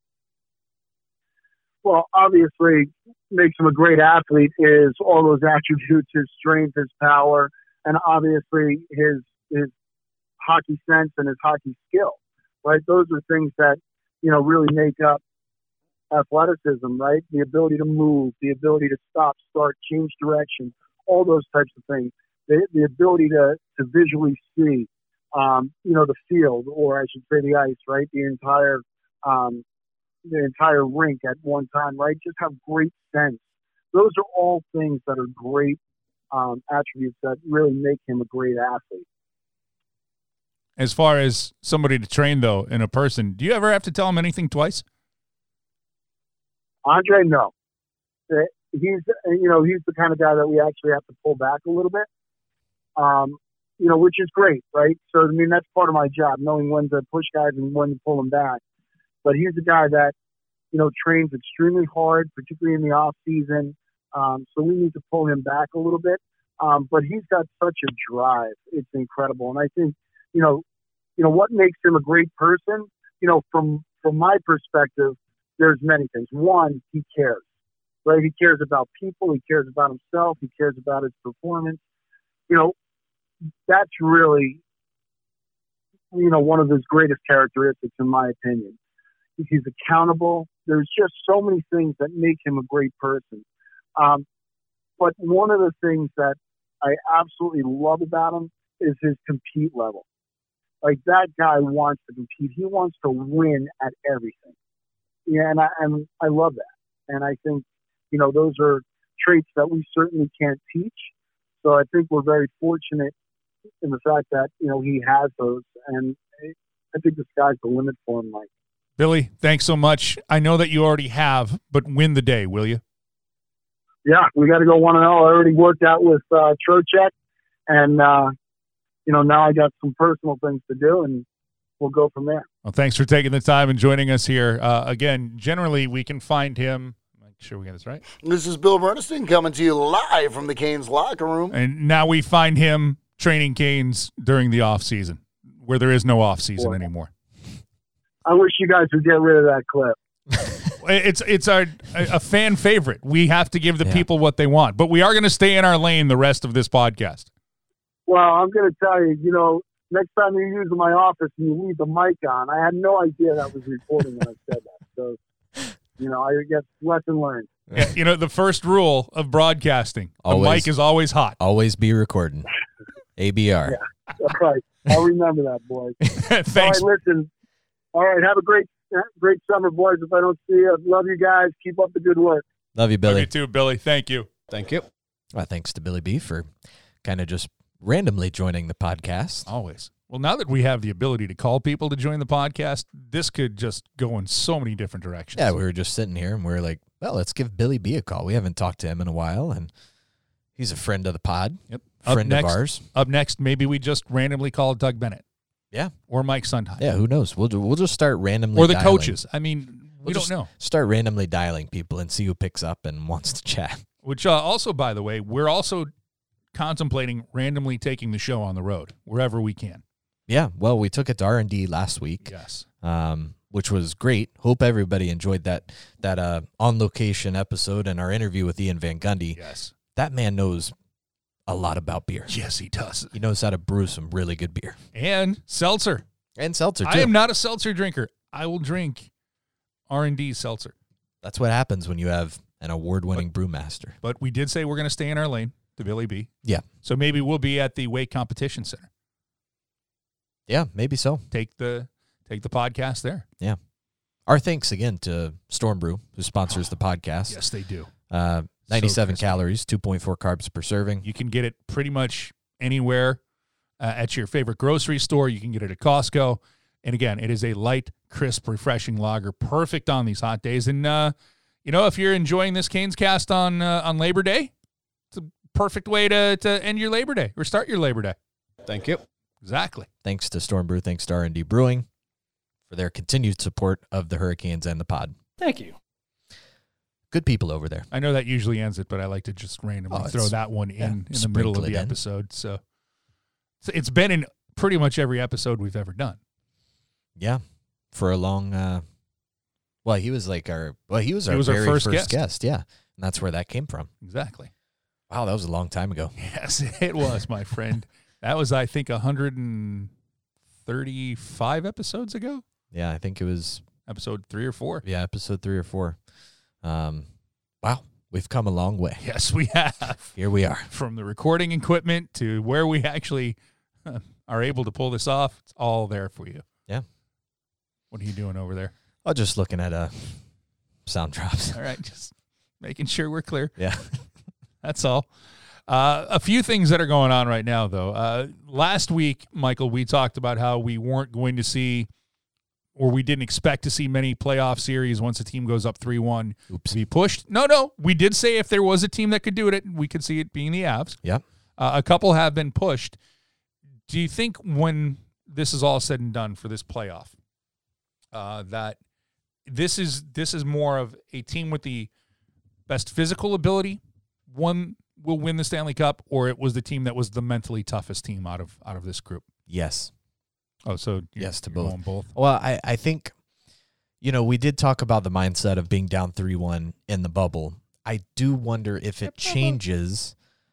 Well, obviously, makes him a great athlete is all those attributes, his strength, his power, and obviously his hockey sense and his hockey skill, right? Those are things that, really make up athleticism, right? The ability to move, the ability to stop, start, change direction, all those types of things. The ability to visually see, the field, or I should say the ice, right? The entire rink at one time, right? Just have great sense. Those are all things that are great attributes that really make him a great athlete. As far as somebody to train, though, in a person, do you ever have to tell him anything twice? Andre, no. He's the kind of guy that we actually have to pull back a little bit, which is great, right? So, that's part of my job, knowing when to push guys and when to pull them back. But he's a guy that, trains extremely hard, particularly in the off season. So we need to pull him back a little bit. But he's got such a drive. It's incredible. And I think, what makes him a great person, from my perspective, there's many things. One, he cares, right? He cares about people. He cares about himself. He cares about his performance. That's really, one of his greatest characteristics, in my opinion. He's accountable. There's just so many things that make him a great person. But one of the things that I absolutely love about him is his compete level. Like, that guy wants to compete. He wants to win at everything. Yeah, and I love that. And I think, those are traits that we certainly can't teach. So I think we're very fortunate in the fact that, he has those. And I think the sky's the limit for him, Mike. Billy, thanks so much. I know that you already have, but win the day, will you? Yeah, we got to go 1-0. I already worked out with Trocheck, and now I got some personal things to do, and we'll go from there. Well, thanks for taking the time and joining us here. Again, generally we can find him. Make sure we get this right. This is Bill Bernstein coming to you live from the Canes locker room. And now we find him training Canes during the off season, where there is no off season anymore. I wish you guys would get rid of that clip. It's a fan favorite. We have to give the people what they want, but we are going to stay in our lane the rest of this podcast. Well, I'm going to tell you, next time you're using my office and you leave the mic on, I had no idea that was recording when I said that. So, I guess lesson learned. Yeah, the first rule of broadcasting, the mic is always hot. Always be recording. ABR. Yeah, that's right. I'll remember that, boys. Thanks. All right, listen. All right, have a great summer, boys. If I don't see you, love you guys. Keep up the good work. Love you, Billy. Love you too, Billy. Thank you. Thank you. Well, thanks to Billy B for kind of just randomly joining the podcast. Always. Well, now that we have the ability to call people to join the podcast, this could just go in so many different directions. Yeah, we were just sitting here and we were like, well, let's give Billy B a call. We haven't talked to him in a while, and he's a friend of the pod. Yep. Friend of ours. Up next, maybe we just randomly call Doug Bennett. Yeah. Or Mike Sondheim. Yeah, who knows? We'll just start randomly Or the dialing. coaches. I mean, we don't know. Start randomly dialing people and see who picks up and wants to chat. Which also, by the way, we're also contemplating randomly taking the show on the road wherever we can. Yeah, well, we took it to R&D last week. Yes. Which was great. Hope everybody enjoyed that on-location episode and our interview with Ian Van Gundy. Yes. That man knows a lot about beer. Yes, he does. He knows how to brew some really good beer. And seltzer. And seltzer, too. I am not a seltzer drinker. I will drink R&D seltzer. That's what happens when you have an award-winning brewmaster. But we did say we're going to stay in our lane, the Billy B. Yeah. So maybe we'll be at the Wake Competition Center. Yeah, maybe so. Take the podcast there. Yeah. Our thanks again to Storm Brew, who sponsors the podcast. Yes, they do. 97 crispy. calories, 2.4 carbs per serving. You can get it pretty much anywhere at your favorite grocery store. You can get it at Costco. And again, it is a light, crisp, refreshing lager, perfect on these hot days. And, if you're enjoying this Canes cast on Labor Day, it's a perfect way to end your Labor Day or start your Labor Day. Thank you. Exactly. Thanks to Storm Brew, thanks to R&D Brewing for their continued support of the Hurricanes and the pod. Thank you. Good people over there. I know that usually ends it, but I like to just randomly throw that one in the middle of the episode. So it's been in pretty much every episode we've ever done. Yeah. For a long he was our very first guest. Yeah. And that's where that came from. Exactly. Wow, that was a long time ago. Yes, it was, my friend. That was, I think, 135 episodes ago. Yeah, I think it was episode 3 or 4. Yeah, episode 3 or 4. Wow, we've come a long way. Yes, we have. Here we are. From the recording equipment to where we actually are able to pull this off, it's all there for you. Yeah. What are you doing over there? I'm just looking at sound drops. All right, just making sure we're clear. Yeah. That's all. A few things that are going on right now, though. Last week, Michael, we talked about how we weren't going to see, or we didn't expect to see many playoff series once a team goes up 3-1 to be pushed. No, we did say if there was a team that could do it, we could see it being the Avs. Yeah. A couple have been pushed. Do you think when this is all said and done for this playoff, that this is more of a team with the best physical ability, one will win the Stanley Cup, or it was the team that was the mentally toughest team out of this group? Yes. Oh, so yes to both. Well, I think, we did talk about the mindset of being down 3-1 in the bubble. I do wonder if it changes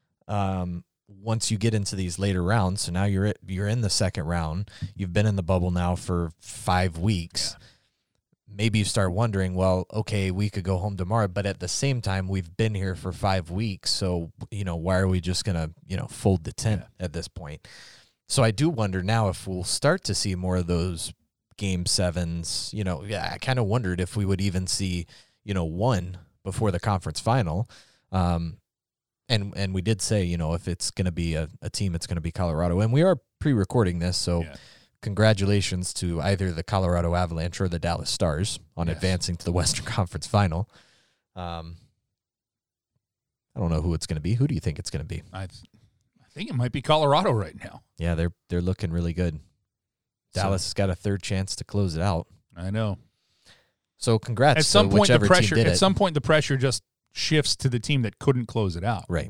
once you get into these later rounds. So now you're in the second round. You've been in the bubble now for 5 weeks. Yeah. Maybe you start wondering, well, okay, we could go home tomorrow, but at the same time, we've been here for 5 weeks. So, why are we just going to, fold the tent at this point? So I do wonder now if we'll start to see more of those game sevens. I kind of wondered if we would even see, one before the conference final. And we did say, if it's going to be a team, it's going to be Colorado. And we are pre-recording this, so congratulations to either the Colorado Avalanche or the Dallas Stars on advancing to the Western Conference Final. I don't know who it's going to be. Who do you think it's going to be? I think it might be Colorado right now. Yeah, they're looking really good. Dallas has got a third chance to close it out. I know. So congrats at some to point, whichever the pressure, team did at some point, the pressure just shifts to the team that couldn't close it out. Right.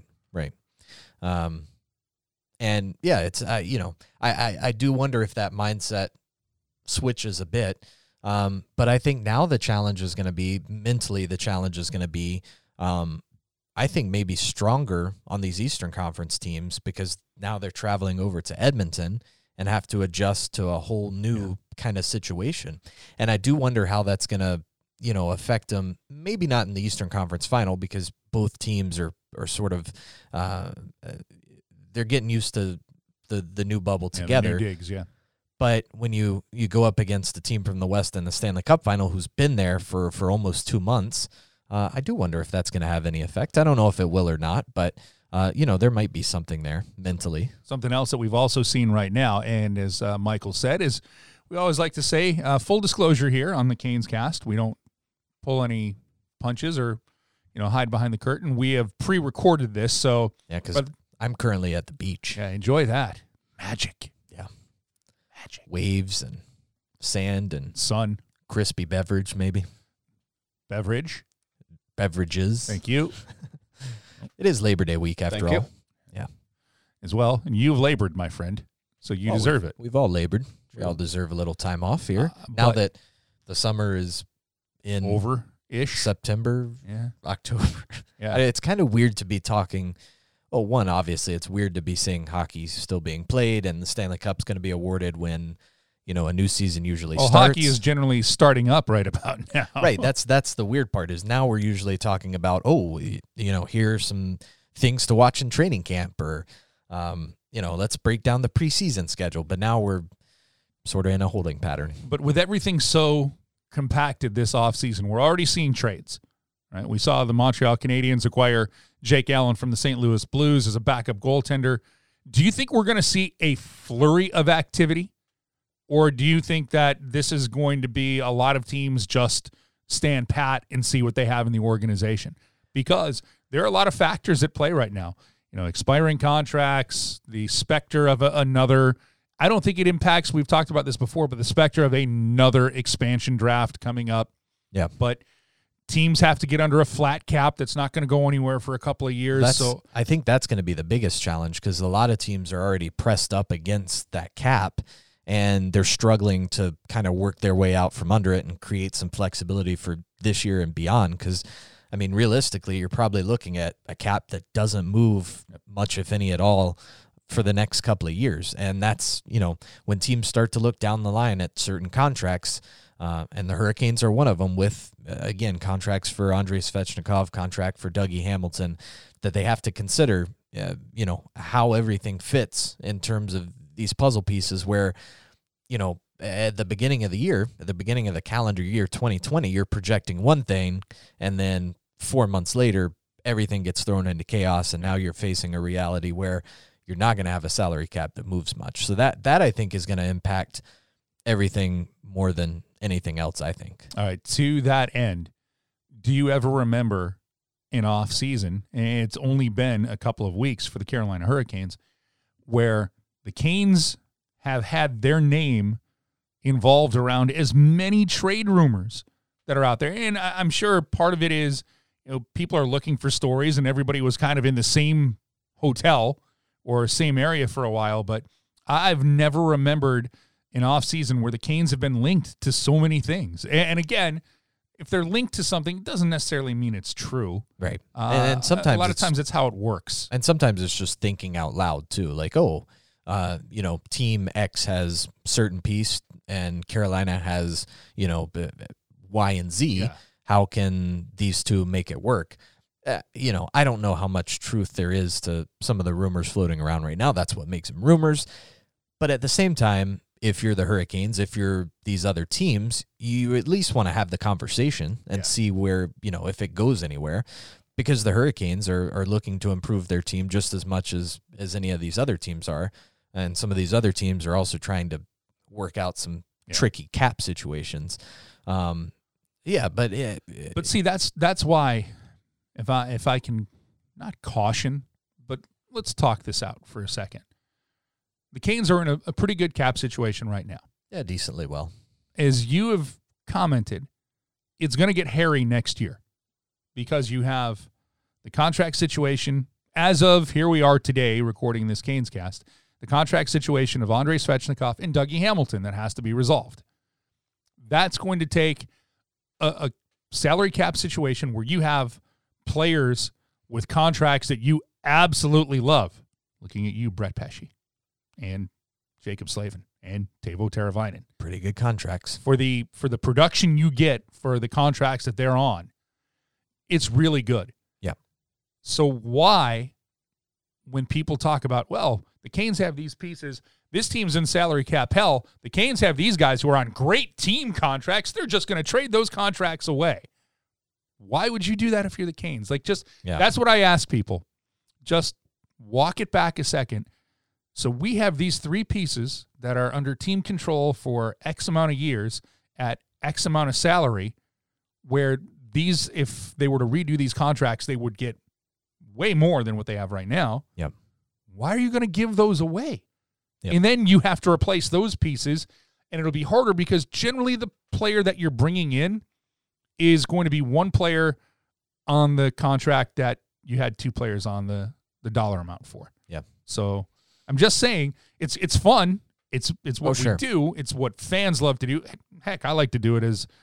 And yeah, it's I do wonder if that mindset switches a bit. But I think now the challenge is going to be mentally. The challenge is going to be, I think maybe stronger on these Eastern Conference teams because now they're traveling over to Edmonton and have to adjust to a whole new kind of situation. And I do wonder how that's going to affect them. Maybe not in the Eastern Conference Final because both teams are sort of they're getting used to the new bubble together. The new digs, But when you go up against a team from the West in the Stanley Cup Final who's been there for almost 2 months, I do wonder if that's going to have any effect. I don't know if it will or not, but there might be something there mentally. Something else that we've also seen right now, and as Michael said, is we always like to say, full disclosure here on the Canes cast, we don't pull any punches or hide behind the curtain. We have pre-recorded this, so yeah, because I'm currently at the beach. Yeah, enjoy that magic. Yeah, magic waves and sand and sun, crispy beverage, maybe beverages. Thank you. It is Labor Day week after all. Yeah, as well, and you've labored, my friend, so you deserve it. We've all labored. We all deserve a little time off here now that the summer is in over-ish. September, October. Yeah, it's kind of weird to be talking Well, one, obviously, it's weird to be seeing hockey still being played, and the Stanley Cup's going to be awarded when, a new season usually starts. Hockey is generally starting up right about now. Right. That's the weird part is now we're usually talking about, here's some things to watch in training camp, or, let's break down the preseason schedule. But now we're sort of in a holding pattern. But with everything so compacted this offseason, we're already seeing trades. Right? We saw the Montreal Canadiens acquire Jake Allen from the St. Louis Blues as a backup goaltender. Do you think we're going to see a flurry of activity? Or do you think that this is going to be a lot of teams just stand pat and see what they have in the organization? Because there are a lot of factors at play right now. Expiring contracts, the specter of another. I don't think it impacts, we've talked about this before, but the specter of another expansion draft coming up. Yeah. But teams have to get under a flat cap that's not going to go anywhere for a couple of years. I think that's going to be the biggest challenge because a lot of teams are already pressed up against that cap, and they're struggling to kind of work their way out from under it and create some flexibility for this year and beyond. Because, realistically, you're probably looking at a cap that doesn't move much, if any at all, for the next couple of years. And that's, when teams start to look down the line at certain contracts, and the Hurricanes are one of them with, again, contracts for Andrei Svechnikov, contract for Dougie Hamilton, that they have to consider, how everything fits in terms of these puzzle pieces where, at the beginning of the year, at the beginning of the calendar year 2020, you're projecting one thing, and then 4 months later, everything gets thrown into chaos, and now you're facing a reality where you're not going to have a salary cap that moves much. So that I think is going to impact everything more than anything else, I think. All right, to that end, do you ever remember an off season, and it's only been a couple of weeks for the Carolina Hurricanes, where the Canes have had their name involved around as many trade rumors that are out there? And I'm sure part of it is, people are looking for stories, and everybody was kind of in the same hotel or same area for a while, but I've never remembered an offseason where the Canes have been linked to so many things. And again, if they're linked to something, it doesn't necessarily mean it's true. Right. And sometimes a lot of times it's how it works. And sometimes it's just thinking out loud too. Like, Team X has certain piece and Carolina has, Y and Z. Yeah. How can these two make it work? I don't know how much truth there is to some of the rumors floating around right now. That's what makes them rumors. But at the same time, if you're the Hurricanes, if you're these other teams, you at least want to have the conversation and see where, if it goes anywhere, because the Hurricanes are looking to improve their team just as much as any of these other teams are. And some of these other teams are also trying to work out some tricky cap situations. But see, that's why if I can not caution, but let's talk this out for a second. The Canes are in a pretty good cap situation right now. Yeah, decently well. As you have commented, it's going to get hairy next year because you have the contract situation. As of here we are today recording this Canes cast, the contract situation of Andrei Svechnikov and Dougie Hamilton that has to be resolved. That's going to take a salary cap situation where you have players with contracts that you absolutely love. Looking at you, Brett Pesce and Jacob Slavin and Teuvo Teravainen. Pretty good contracts. For the production you get for the contracts that they're on, it's really good. Yeah. So why, when people talk about, well, the Canes have these pieces, this team's in salary cap hell, the Canes have these guys who are on great team contracts, they're just going to trade those contracts away. Why would you do that if you're the Canes? That's what I ask people. Just walk it back a second. So we have these three pieces that are under team control for X amount of years at X amount of salary, where these, if they were to redo these contracts, they would get way more than what they have right now. Yep. Why are you going to give those away? Yep. And then you have to replace those pieces, and it'll be harder because generally the player that you're bringing in is going to be one player on the contract that you had two players on the dollar amount for. Yeah. So I'm just saying it's fun. It's what we do. It's what fans love to do. Heck, I like to do it as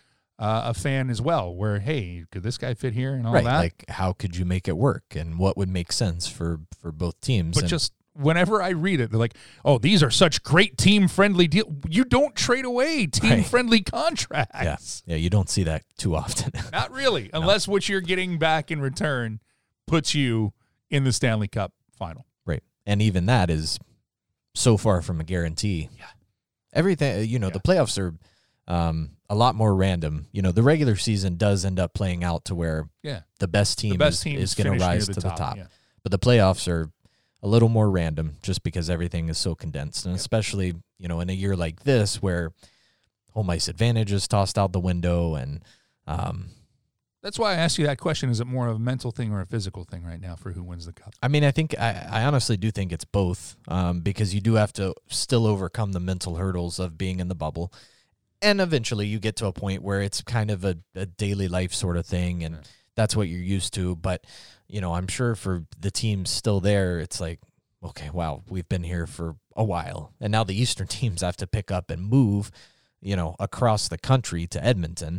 a fan as well, where, hey, could this guy fit here and all Right. that? Like, how could you make it work, and what would make sense for both teams? But And just whenever I read it, they're like, oh, these are such great team-friendly deals. You don't trade away team-friendly contracts. yeah, you don't see that too often. Not really, unless what you're getting back in return puts you in the Stanley Cup final. Right. And even that is so far from a guarantee. Yeah. Everything, the playoffs are a lot more random. The regular season does end up playing out to where the best team is going to rise to the top. Yeah. But the playoffs are a little more random just because everything is so condensed. And especially, in a year like this where home ice advantage is tossed out the window. And that's why I asked you that question. Is it more of a mental thing or a physical thing right now for who wins the cup? I mean, I honestly do think it's both, because you do have to still overcome the mental hurdles of being in the bubble. And eventually you get to a point where it's kind of a daily life sort of thing, and that's what you're used to. But, I'm sure for the teams still there, it's like, okay, wow, we've been here for a while. And now the Eastern teams have to pick up and move, across the country to Edmonton.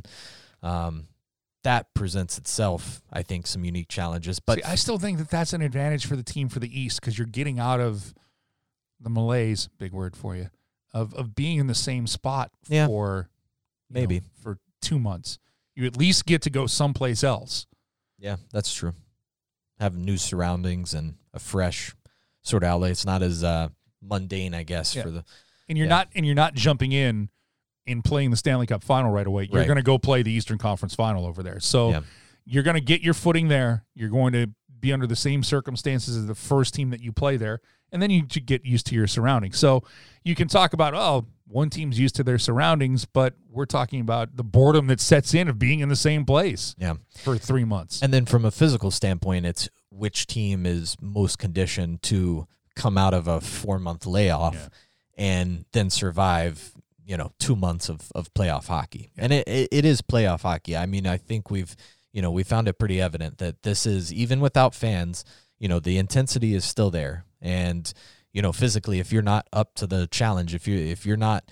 That presents itself, I think, some unique challenges. But see, I still think that that's an advantage for the team for the East, because you're getting out of the malaise, big word for you, of being in the same spot for maybe for 2 months. You at least get to go someplace else. Yeah, that's true. Have new surroundings and a fresh sort of outlet. It's not as mundane, I guess, for the. And you're not jumping in and playing the Stanley Cup final right away. You're going to go play the Eastern Conference final over there. So you're going to get your footing there. You're going to be under the same circumstances as the first team that you play there. And then you get used to your surroundings. So you can talk about, one team's used to their surroundings, but we're talking about the boredom that sets in of being in the same place for 3 months. And then from a physical standpoint, it's which team is most conditioned to come out of a 4-month layoff and then survive, 2 months of playoff hockey. And it is playoff hockey. I mean, I think we found it pretty evident that this is, even without fans, the intensity is still there. And, physically, if you're not up to the challenge, if you're not,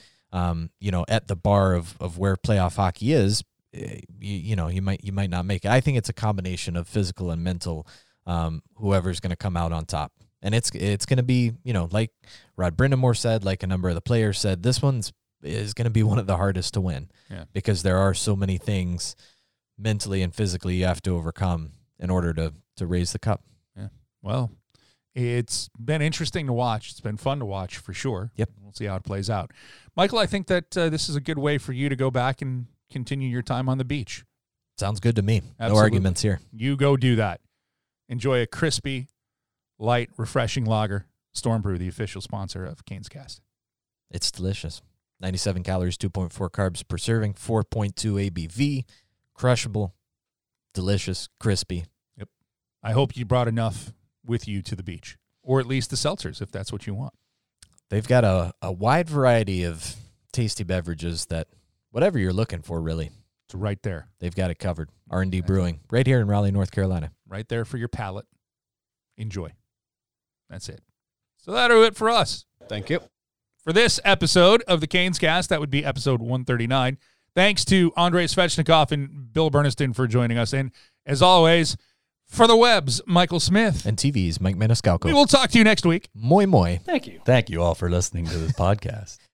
at the bar of where playoff hockey is, you might not make it. I think it's a combination of physical and mental, whoever's going to come out on top. And it's going to be, like Rod Brindamore said, like a number of the players said, this is going to be one of the hardest to win because there are so many things mentally and physically you have to overcome in order to raise the cup. Yeah. Well, it's been interesting to watch. It's been fun to watch for sure. Yep. We'll see how it plays out. Michael, I think that this is a good way for you to go back and continue your time on the beach. Sounds good to me. Absolutely. No arguments here. You go do that. Enjoy a crispy, light, refreshing lager. Storm Brew, the official sponsor of Canes Cast. It's delicious. 97 calories, 2.4 carbs per serving, 4.2 ABV, crushable, delicious, crispy. Yep. I hope you brought enough with you to the beach, or at least the seltzers, if that's what you want. They've got a wide variety of tasty beverages that whatever you're looking for, really. It's right there. They've got it covered. R&D Brewing, right here in Raleigh, North Carolina. Right there for your palate. Enjoy. That's it. So that'll do it for us. Thank you. For this episode of the Canes Cast, that would be episode 139. Thanks to Andrei Svechnikov and Bill Berniston for joining us. And as always, for the webs, Michael Smith. And TV's Mike Maniscalco. We will talk to you next week. Moi moi. Thank you. Thank you all for listening to this podcast.